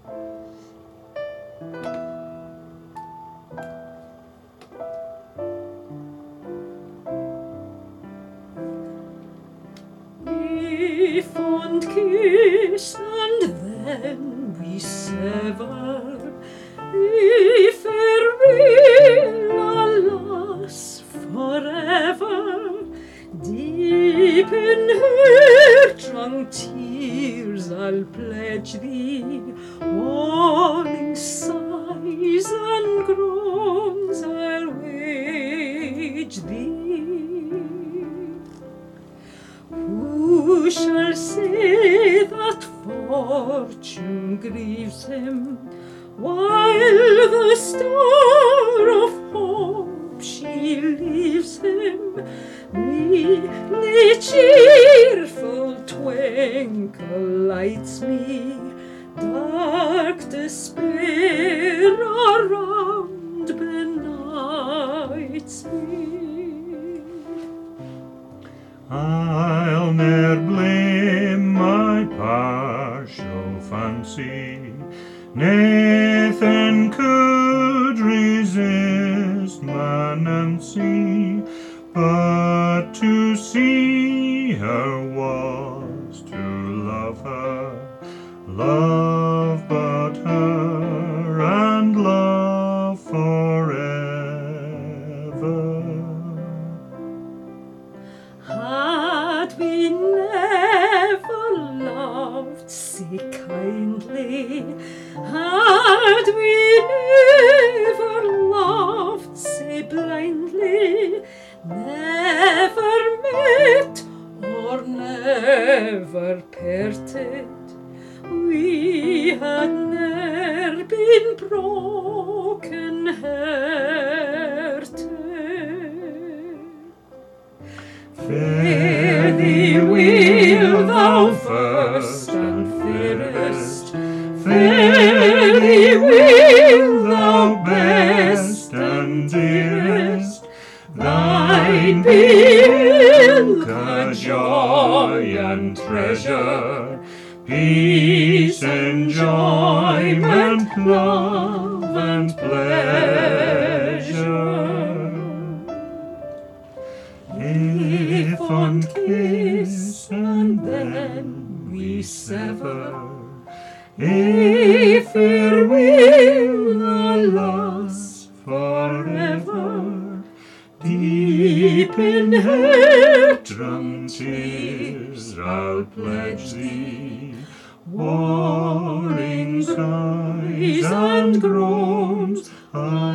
We fond kiss and then we sever. We farewell, alas, forever. Deep in her-drunk tears I'll pledge thee, warning sighs and groans I'll wage thee. Who shall say that fortune grieves him, while the star of hope she leaves him? Ne cheerful twinkle lights me, dark despair around benights me. I'll ne'er blame my partial fancy, Nathan could resist my Nancy, but to see her was to love her, love but her, and love forever. Had we never loved so kindly, had we never loved so blindly, never met or never parted, we had ne'er been broken hearted. Fare thee well, thou first and fairest, fare thee well, thou best and dearest. Thine be ilka joy and treasure, peace, enjoyment, love and pleasure. A fond kiss and then we sever, a farewell, alas, forever. Deep in her-drunk tears I'll pledge thee, warning sighs and groans